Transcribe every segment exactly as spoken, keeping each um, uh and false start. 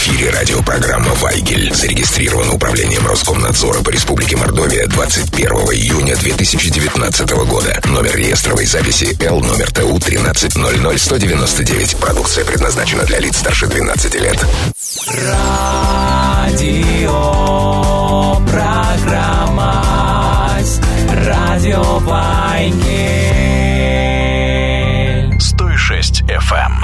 эфире радиопрограмма «Вайгель». Зарегистрирована управлением Роскомнадзора по Республике Мордовия двадцать первого июня две тысячи девятнадцатого года. Номер реестровой записи Л, номер ТУ тринадцать ноль ноль сто девяносто девять. Продукция предназначена для лиц старше двенадцати лет. Радио программа Радио Вайгель сто шесть эф эм.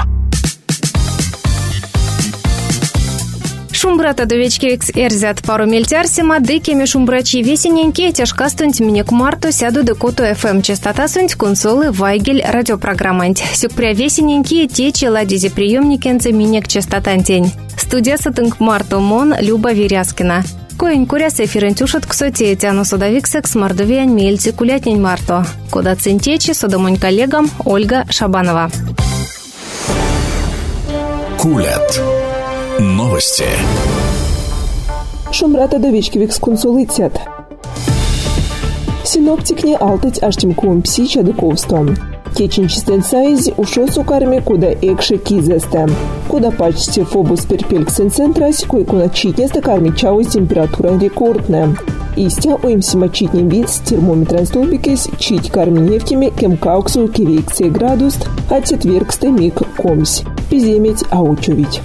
Шумбрата довечки екс эрзят пару мельтярсима, декеми шумбрачи весененьки, тяжка стунть мне к марту сяду декоту эф эм, частота сунть консолы Вайгель радиопрограмманть. Сюкпря весененьки, течи ладизи приемникенцы минек частотантень. Студия сатынк марту мон Люба Веряскина. Коень куряс эфирен тюшат к соте тяну содовиксек с мордовиан мельци кулятнень марто. Кода цинтечи содомонь коллегам Ольга Шабанова. Кулят. Новости. Шумрата довечки викс консолицят. Синоптикне алтыть аштимком пси чадыковстом. Теченчистен сайзи ушо сукарме куда экше кизесте. Куда почти фобус перпельксен центрась, кой куна читнеста карми чау температура рекордная. Истя уимсима читнем вид с термометром столбикес чить карми нефтями кем кауксу кивиксе градус, а четвергсте миг комсь. Пиземеть аучовить.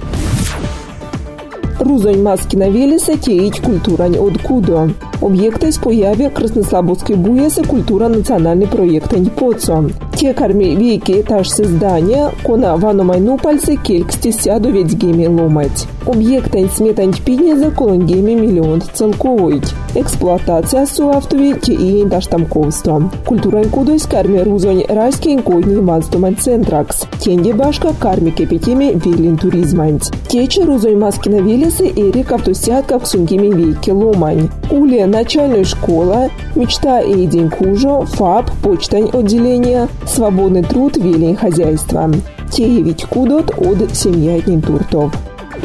Рузонь маски на велеса теить культурань от кудо. Объекта из появи Краснослободской буеса культура национальный проект Антипоцо. Те карми веки этаж создания, кона вану майну пальцы кельксти сяду ведь геми ломать. Объекта смет антипиднеза колонгеми миллион целковоить. Эксплуатация суавтови те и индаштамковство. Культурань кудось карми рузонь райский инкодний ванстоман центракс. Тенде башка карми кепетеми велин туризманц. Течи рузонь маски на велесы эрик автосятка в сунгеми веки ломань. Уле начальная школа, мечта и день кужо, ФАП, почтань отделения, свободный труд, велень хозяйства. Теевить кудот от семья туртов.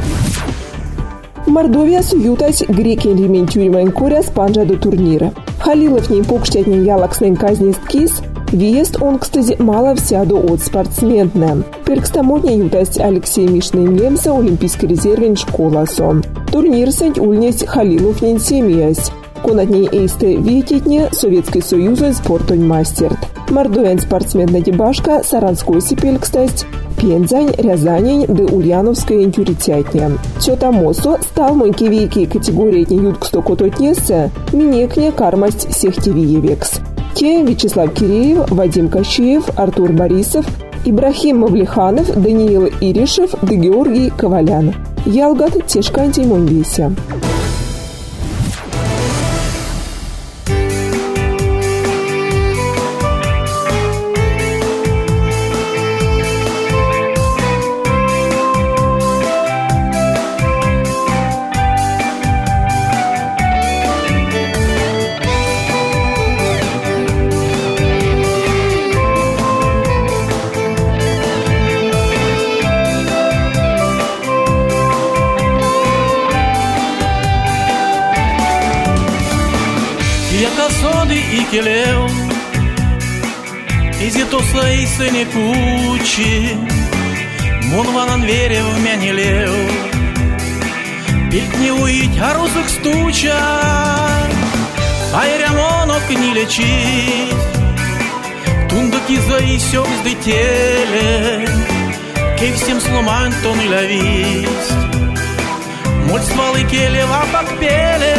Мордовия суютась греки элементюримайн коря спанжа до турнира. Халилов ней покштятней ялакснен казнист кис, въезд он, кстати, мало всяду от спортсменна. Перкстамотня ютасть Алексей Мишный Мемса олимпийский резервен школа сон. Турнир сэнь ульнесть Халилов ней семьясь. Конатней эйсте вититне Советский Союз спортонь мастерт. Мордовян спортсмен Надебашка, Саранской сипель, кстати, Пензань, Рязань, да Ульяновская интюритятня. Все тамосо стал моньки веки категории не ют ксто кототнесся, минекне кармасть сехтевиевекс. Те Вячеслав Киреев, Вадим Кощеев, Артур Борисов, Ибрахим Мавлиханов, Даниил Иришев, да Георгий Ковалян. Ялгат тешканти монвеся. Keleu Изито слайсы не кучи Мон ванан вере в меня лев Пить не уить, а розок стуча А ирямонок не лечить Тундоки заисёк с детеле Кей всем сломань то не ловить Моль стволы келева покпеле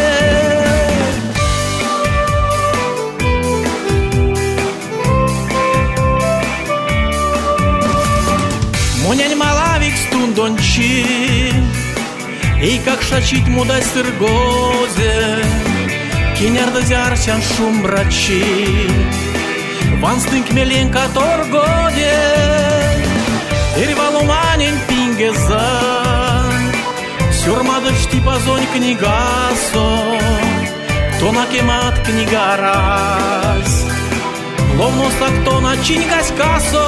Монянь малавик стундончи, и как шачить мудай сыргозе, кинярда зярсян шумбрачи, ванстынк меленка торгоде, ирвалуманень пингеза, сюрмада штипазонь книгасо, кто на кемат книгарас, ловноста кто на чинькась кассо.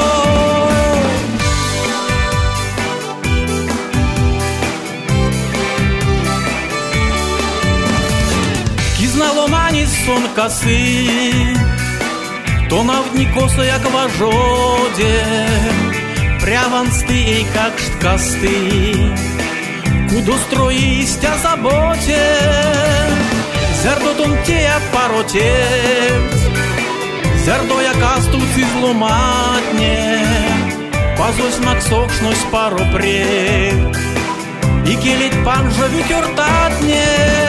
Наломані сон коси, то навдні коса, як важоде, прявансти, ей, как шткасти, Буду строить о заботе, зердо том тея паротец, зердо яка стуці зломатне, пазось максокшнось паропре, і кіліть пан же вітюртатне.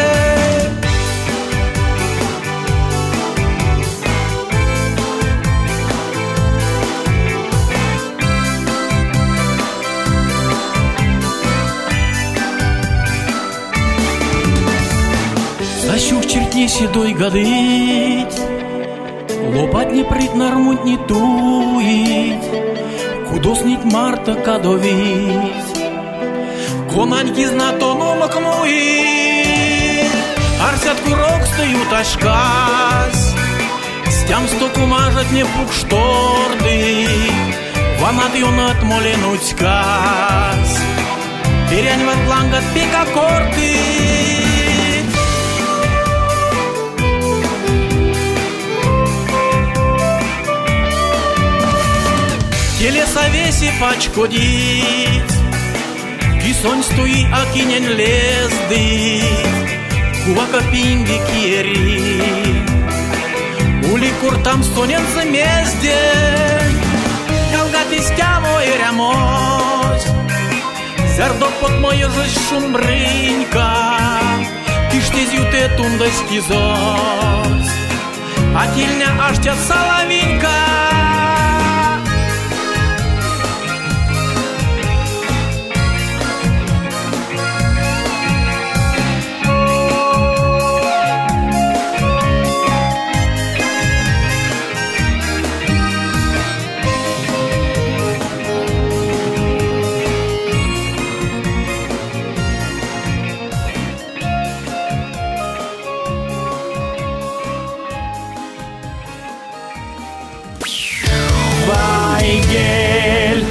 Защух чертни седой годыть, лопать не прыть, нармуть не туить, кудоснить марта кадовить, конаньки знатону макмуить, арсят курок стают ашкась, стям стоку мажат не пук шторды, ванат юнат моленуть кась, перянь ват плангат пика корты. Телеса веси пачкодить, кисонь стои акинен лезды, кувака пинги киери, ули куртам стонен замезде, ялгати стямо и рямось, зердо под мою жизнь шумбрынька, киштезю те тундой скизос, а тильня аж тя соловинка. Вайгель.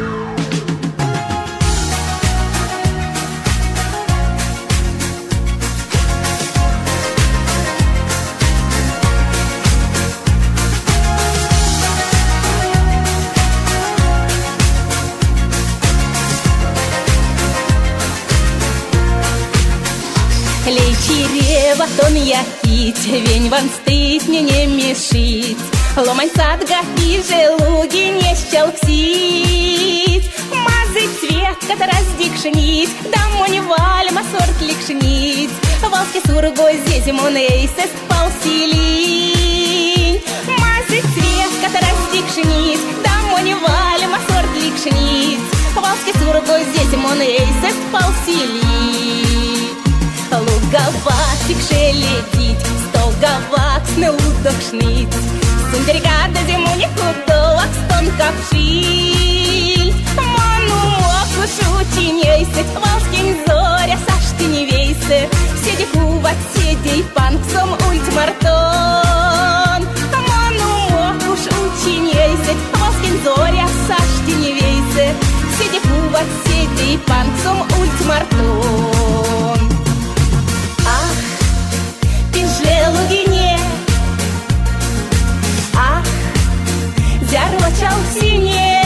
Лейчирева тон я кить, вень ван стыть мне не мешить. Ломай садга и желуги не щелксить. Мазы цвет, когда раздикшнить, дамо не вальма сорт ликшнить. Волски сургой здесь монейсес паусилинь. Мазы цвет, когда раздикшнить, дамо не вальма сорт ликшнить. Волски сургой здесь монейсес паусилинь. Луговатик шелетить, столговак снеудохшнить. Сундергада зиму не худовак, стон капшиль. Ману окушу чинейсет, волскин зоря сашти не вейсе. Седи куват, седей пан, ксом ультмартон. Ману окушу чинейсет, волскин зоря сашти не вейсе. Седи куват, седей пан, ксом ультмартон. Ах, ты желугине, ах, зярочал в сине,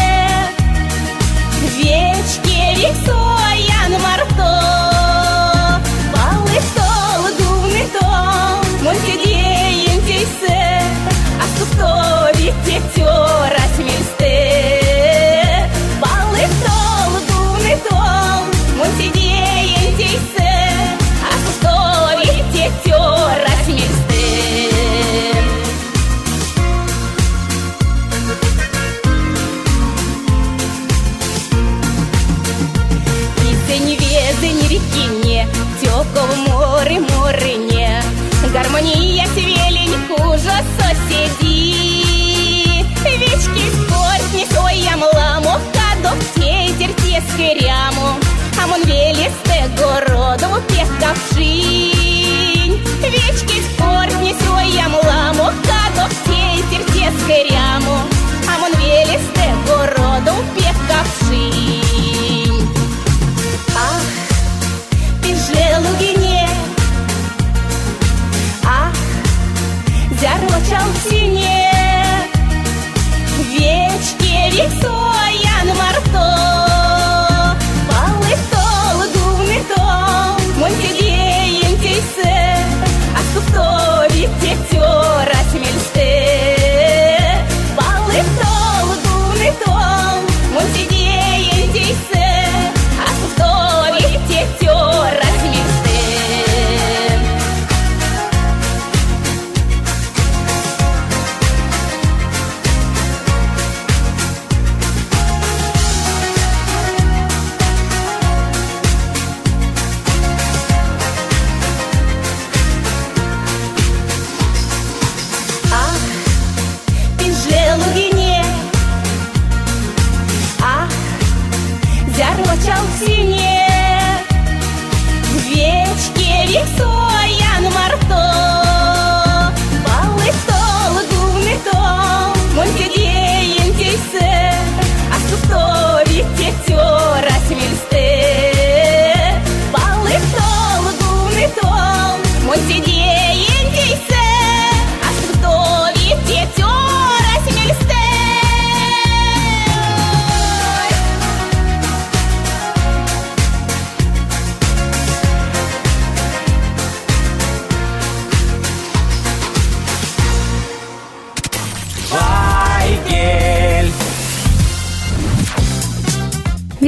вечке вексоян марто, балый стол, дувный тол, мой сидеем тейсе, а стустори тетера смельсте. Балый стол, дувный тол, мой сидеем тейсе, а стустори тетера смельсте.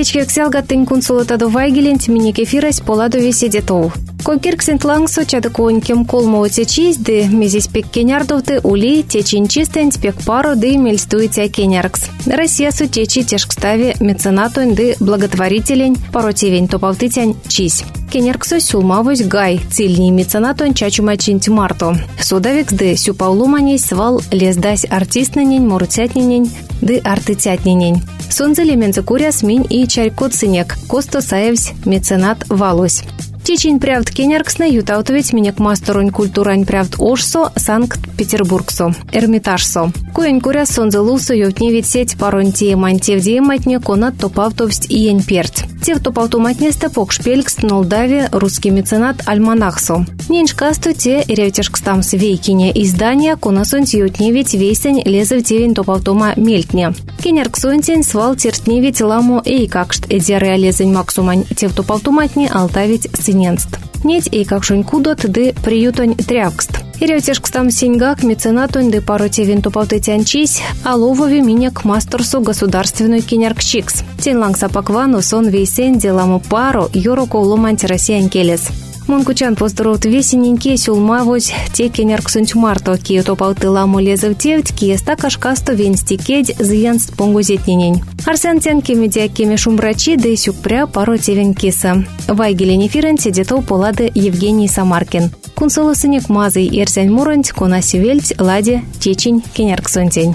Величке ксялгаттын кунсулатаду вайгелент миник эфирась поладу веседетоу. Конкирксент лангсо чадыкуонькем колмо течиз де мезис пек кенярдовты ули течинчистен пек пару де мельстуйте кеняркс. Россия су течи тешкставе меценатуэн де благотворителень паротивень топавтытянь чись. Кенярксо сюлмавусь гай цильни меценатуэн чачумачинть марто. Судавикс де сюпаулуманей свал лездась артистненень мурцятненень де артытятненень. Сонзели мензакуряс минь и чарькот сынек, косто саевсь меценат валось. Течень правд кенярксна ютаутовец минек мастерунь культурань правд ошсо Санкт-Петербургсо, Эрмитажсо. Коень куря сонзелусо йотневит сеть паронь тиемань тевдиематне конат топавтовсть иень перт. Тев топавтуматнесте покшпелькс нолдаве русский меценат альманахсо. Неньшкасту те ревтешкстамс вейкине издания конасонть йотневить весень лезев тевень топавтума мельтне. Кенярксонтень свал тертневить ламу эйкакшт эдеры лезень максумань тев топавтуматне алтавить сыненст. Неть эйкакшунь кудот де приютонь трявкст. Иревтешкстам синьгак меценатонь де паротевин топавтытянчись, а ловове минек мастерсу государственную кеняркчикс. Тенланг сапаквану сон вейсен деламу пару йороко уломанти россиян келес. Монкучан поздоровт весененьке сюлмавось те кенярксунч марто, кие топавты ламу лезев тевть, кие стакашкасто венстикедь зыянст понгузетненень. Арсен тянки медиакеме шумбрачи да и сюкпря паро тевен киса. Вайгелен эфирен сидетов полады Евгений Самаркин. Кунсолы сынек мазый эрсянь муронть, конаси вельть, ладе, течень, кенярксунтень.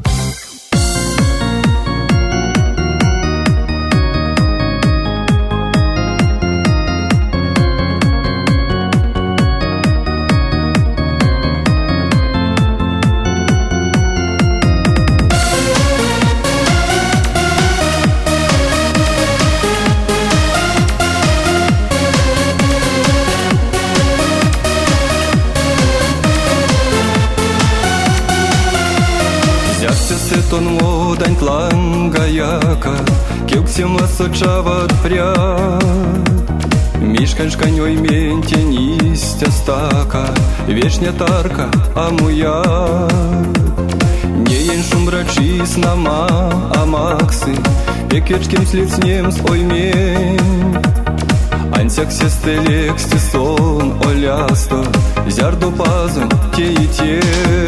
Тон модань тлангаяка, кеуксем ласочават пряд. Мишкань шканьой ментенистя стака, вешня тарка амуя. Не ень шумбрачис нама амаксы, пекечким слицнем с оймень. Ансяк сестелексти сон олясто, зярду пазом те и те.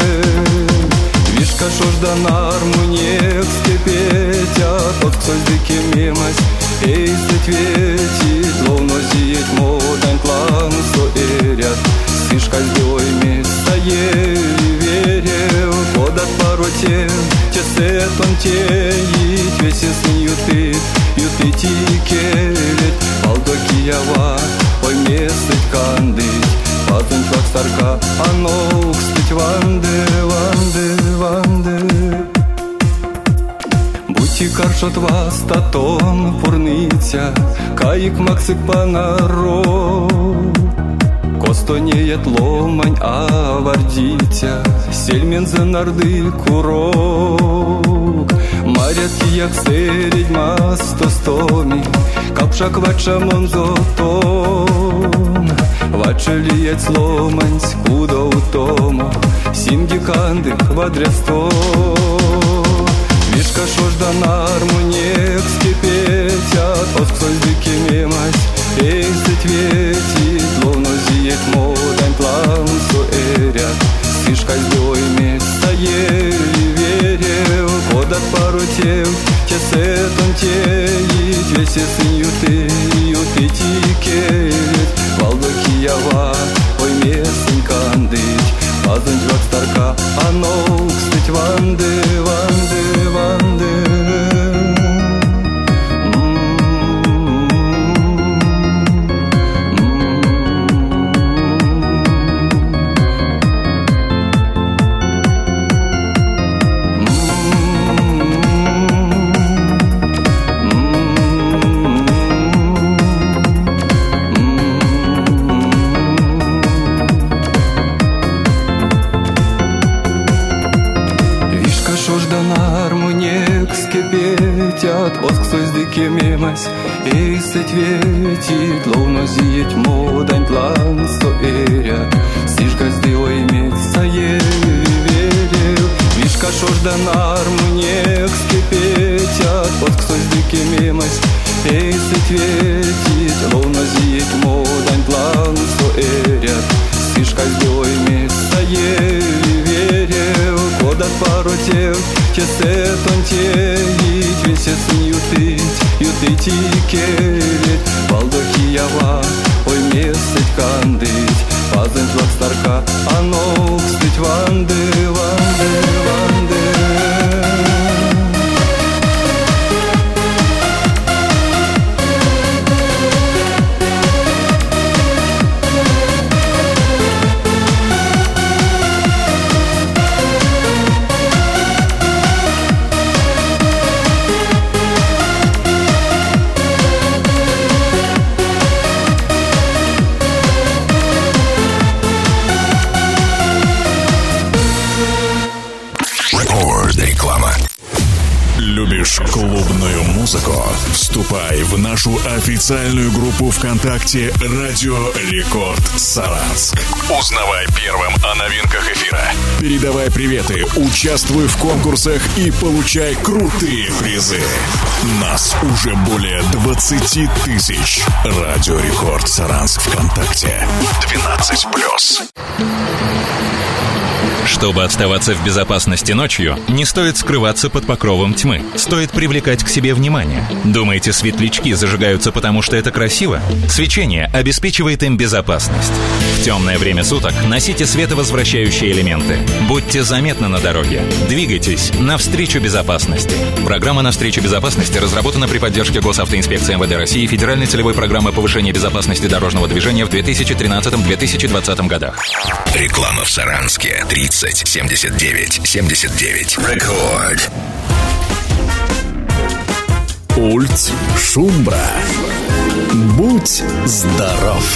Вишка шождан армунек скипетя, тот кто здыки мемась, эй светвети, словно зиет модань клан соэрят. Сышка сдойми стоели верев, подат пару тем, те сетон теит, весе сын юты, юты тикелет, балдокиява, ой местыть кандыть. Патунь как старка, а ног стыть ванды, ванды, ванды. Будьте каршот вас татон пурныця, каик максик панаро. Косто неет ломань, а вардитя, сельмен за нарды курок. Марят кияк середь масто стоми, капшак вачамон зотон. Вачелиять сломансь, куда утома, симги канды квадресто. Вишка шождан армунек скипетят, осксоль дыки мемась, эй светветит, словно зиет модань план суэрят. Сышка сдойми стоели верев, подат пару тев, те сетон теит, весе сын юты, юты тикелет. Балдокиява, ой местень кандыть, пазунь жвак старка, а ног стыть ванды, ванды, ванды. Осксой сдыки мемась, эй светветит, ловно зиет модань тлан соэрят. Сишка сдылой меца ели верил, вишка шождан армунек скипетят. Осксой сдыки дикимимась, ей светветит, ловно зиет модань план, что эрят, сишка с белой место верил, кодат пару тел, чесет он теить, весе сын ютыть, ютыть и келить, балдохи ява, ой месыть кандыть, пазен жлак старка, а ног стыть ванды, ванды, ванды. Любишь клубную музыку? Вступай в нашу официальную группу ВКонтакте «Радио Рекорд Саранск». Узнавай первым о новинках эфира. Передавай приветы, участвуй в конкурсах и получай крутые призы. Нас уже более двадцати тысяч. «Радио Рекорд Саранск» ВКонтакте. двенадцать плюс. Чтобы оставаться в безопасности ночью, не стоит скрываться под покровом тьмы. Стоит привлекать к себе внимание. Думаете, светлячки зажигаются потому, что это красиво? Свечение обеспечивает им безопасность. В темное время суток носите световозвращающие элементы. Будьте заметны на дороге. Двигайтесь навстречу безопасности. Программа «Навстречу безопасности» разработана при поддержке Госавтоинспекции эм вэ дэ России и Федеральной целевой программы повышения безопасности дорожного движения в две тысячи тринадцатом — две тысячи двадцатом годах. Реклама в Саранске. тридцать семьдесят девять семьдесят девять. Рекорд. Ульт Шумбра. Будь здоров.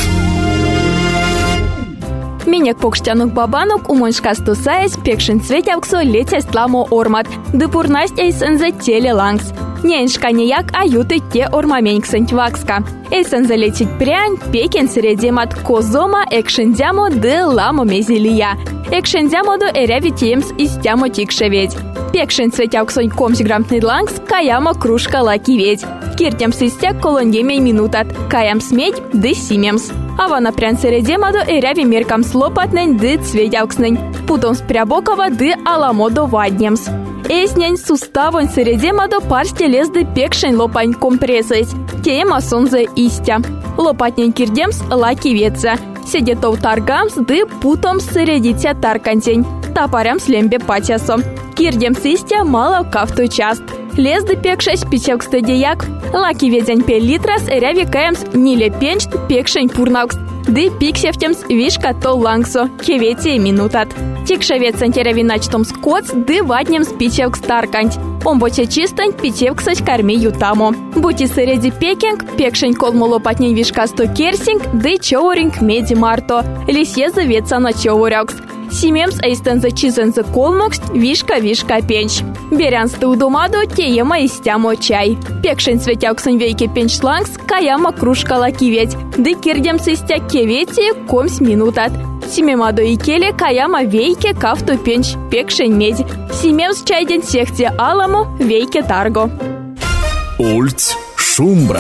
Минек покштянук бабанук умоншка стусаясь пекшин светявксо летясь ламо ормат. Дыпурнасть эйсензе теле лангс. Неншка неяк аюты те ормаменьк сентьвакска. Эйсензе летить прянь пекен средемат козома экшендямо ды ламо мезилия. Экшендямо до эрявитиемс истямо тикшеведь. Пекшин светявксонь комсиграмтный лангс каяма кружка лакиведь. Киртям систяк колоньемей минутат. Каям смедь ды симемс. Авана прян средемадо эряви меркам слопатнень ды цветявкснень. Путом спрябокова ды аламодо ваднемс. Эснянь суставонь средемадо парсте лезды пекшень лопань компрессоить. Теема сонзе истя. Лопатнень кирдемс лакивеца. Седетов таргамс ды путом средитя таркантень. Тапарям слембе патясо. Кирдемс истя мало кафту част. Лезды пекшась пичевк стадияк. Лаки ведень пе литрас эряви каемс ниле пенчт пекшень пурнаукс. Ды пиксевтемс вишка то лангсо. Кеветие минутат. Тикшевец антеряви начтом скотс ды ваднемс пичевк старканть. Омбоче чистань пичевксась карми ютамо. Бути среди пекинг пекшень колмо лопатнень вишка сто керсинг ды чоуринг меди марто. Лисье завеца на чоурякс. Симемс эйстензе чизензе колмокст вишка-вишка пенч. Берянсты удумаду теема истямо чай. Пекшень светявксен вейке пенч лангс каяма кружка лакиведь. Ды кирдемс истя кевети комс минутат. Симемадо и келе каяма вейке кафту пенч пекшень медь. Симемс чайден сехте аламу вейке тарго. Ульт Шумбра.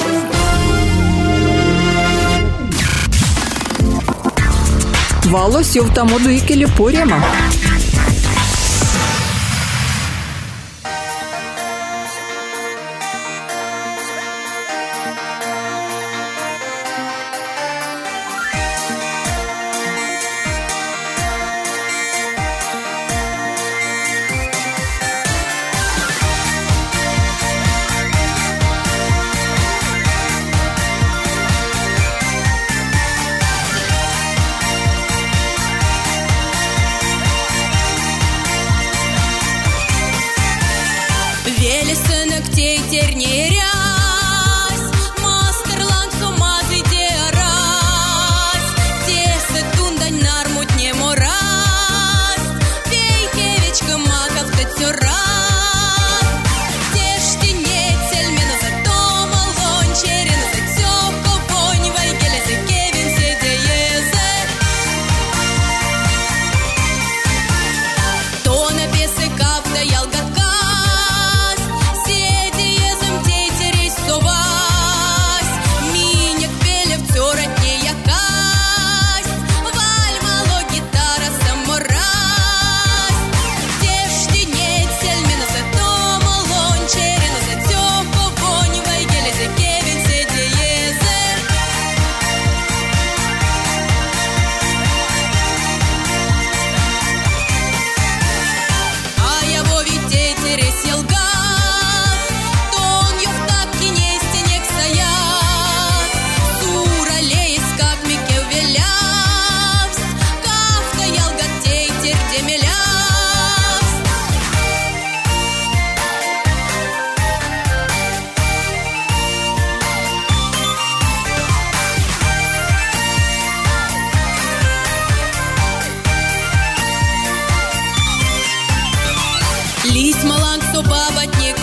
Вало севтамоду и келе порема. Ялгакас, седиезом тей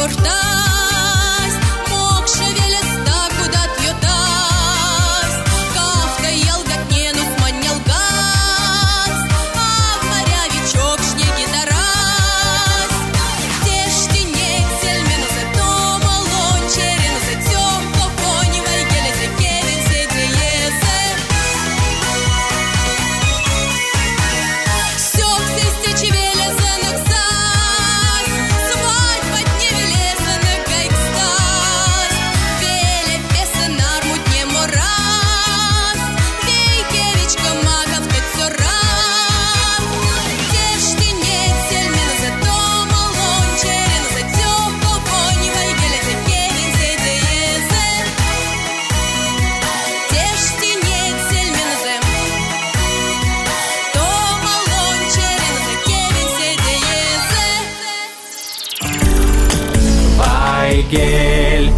Вайгель.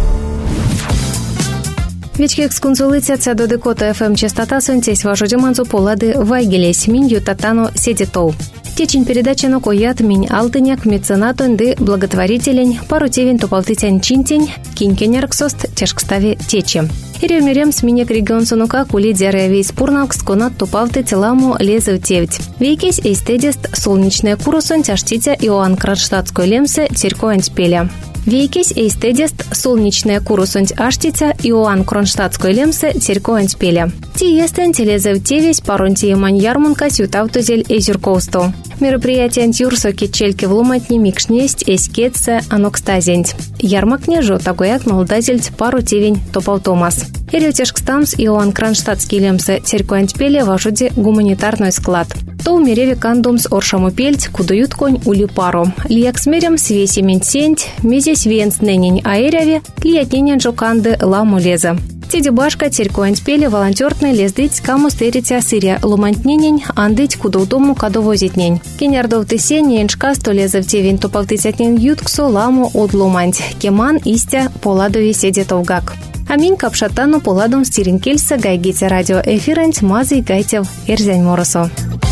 Вечки эксконсулицияция до Декота эф эм частота сунтесь вашу деманзу полады Вайгелес минью татану седитоу. Течень передачи на коят минь алтыняк меценатон ды благотворителень пару тевень топалтытянь чинтень кинькенерксост тяжкставе течи. Ирем-ирем с минек регион сунука кули деря вейс пурнавк сконат топалты теламу лезы тевить. Вейкесь эйстедист солнечная курусон тяжтитя Иоанн Кронштадтской лемсе церковь спеля. Вейкесь эйстедист солнечная курусонть аштица Иоанн Кронштадтской лемсе церковь спеля. Ти естен телезев тевесь паронтие маньярмунка сютавтузель эзюркоусту. Мероприятие антюрсо кичельки вломатни микшнесть эскетсе анокстазенть. Ярмак нежо такояк молдазельть пару тевень топалтомас. Ирютешкстамс Иоанн Кронштадтский лемсе церковь спеля важуди гуманитарный склад. То умереве кандумс оршаму пельть, кудают конь ули пару. Лияк смерем свеси ментсенть, мизесь венс ненень аэряве, лиятненен жоканды ламу леза. Тиди башка церковь спели волонтерный лездыть каму стеритя сыря ломантненень, андыть кудоутому кадовозитнень. Кенярдов тысень еншка сто лезов тевень топалтысятнен ютксо ламу одломанть, кеман истя поладови седетовгак. Аминь капшатану поладом стиринкельса гайгите радио эфиранть мазый гайтев эрзянь моросо.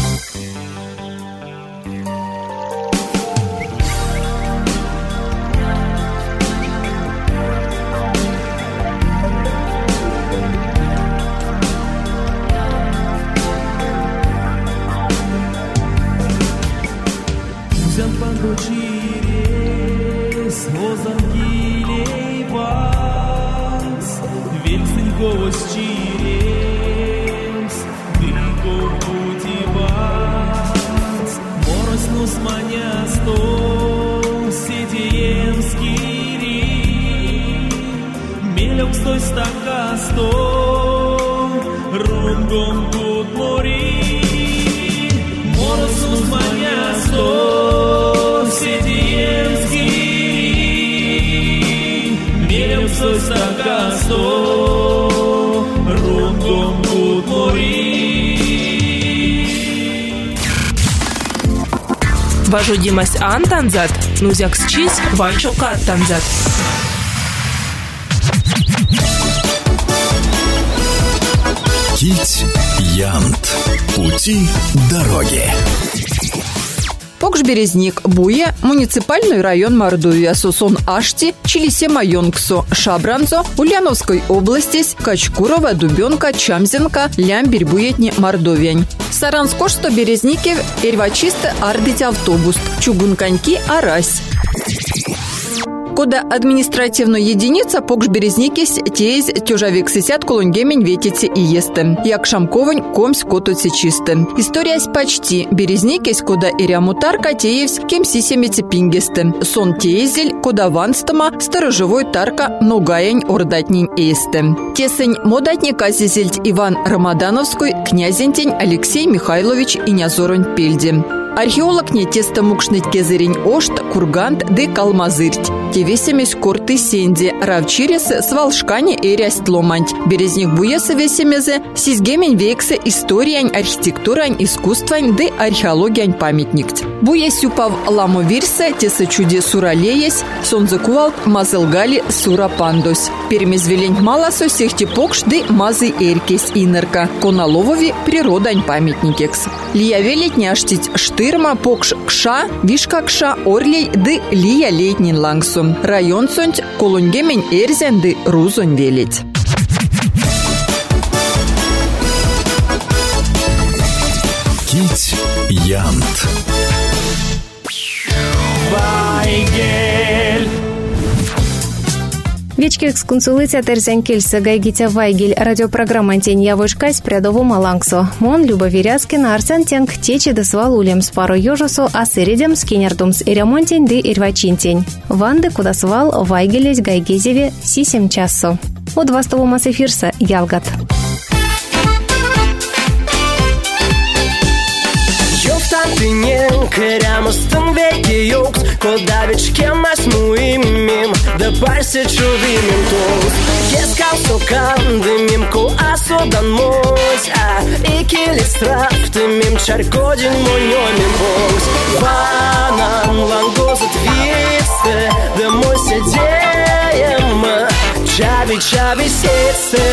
Важу Димас Ан танзат, нузяк счись, ванчо кат танзат. Кить Янт. Пути дороги. Покш-Березник, Буе, муниципальный район Мордовия, Сусон Ашти, Чилисема Йонксо, Шабранзо, Ульяновской области, Качкурова, Дубенка, Чамзенка, Лямберь, Буетни, Мордовиань. Саранскошто Березники, Эрвачисты, Ардыть автобус, Чугунканьки, Арась. Кода административная единица Покш-Березникис тез тюжавик сисят колунгемень ветите и естем. Як шамковань комсь котуце чистым. История с почти Березникис кода ирямутарка теевс кем сисемете пингестем. Сон тезель кода ванстама сторожевой тарка нугаянь ордатнень эстем. Тесень модатник азизельт Иван Рамадановской, князентень Алексей Михайлович и Нязоронь Пельди. Археолог не теста мукшныть кезерень ошт, кургант де калмазырть. Тевесемесь корты сенди, равчирес с волшкани эрясть ломанть. Березник буеса весемезе, сизгемень вексе историянь, архитектурань, искусствань де археологиянь памятник. Буес юпав ламу вирсе, теса чуде суралеес, сонзакуал мазылгали сура пандос. Перемезвелень маласо сехти покш де мазы эркес инерка. Коналовови природань памятникекс. Лиявелить няштить шты тырма покш кша, вишка кша орлей ды лия летнин лангсум. Район сонть колунгемень эрзен ды рузонь велить. Кить Янт. Вайгель. Вечки эксконсулыця терзянкельса гайгитя Вайгель радиопрограмма «Тень явышкась» прядову малангсо. Мон Люба Веряскина Арсен Тенг течи десвал улем с пару ёжосу, а сыридем скинердумс и ремонтень ды ирвачинтень. Ванды куда свал Вайгелесь гайгезеве сисем часу. От вастову массэфирса Ялгат. Тантинен, керямостын веки юкс, кода вечкемас муимим, да парсе чувимим тунс. Кескал сокандымим, ку асодан мось, а икили страфтымим, чаркодин монёмим бонс. Ванан лангозат витсе, да мой седеем, чави-чави сетсе.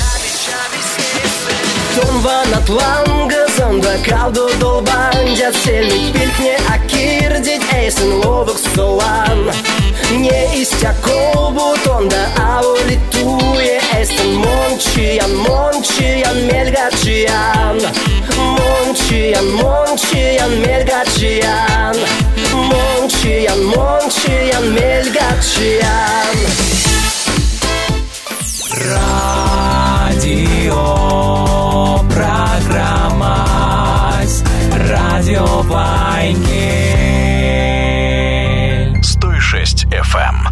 Том ван атлангазам, да калду долбандят, сельник пилькне акирдить, эйсен ловок солан. Не истякол бутон, да аулитуе, эйсен мончиян, мончиян, мельгачиян. Мончиян, мончиян, мельгачиян. Мончиян, мончиян, мельгачиян. Радио, программа Радио Вайгель. сто шесть эф эм.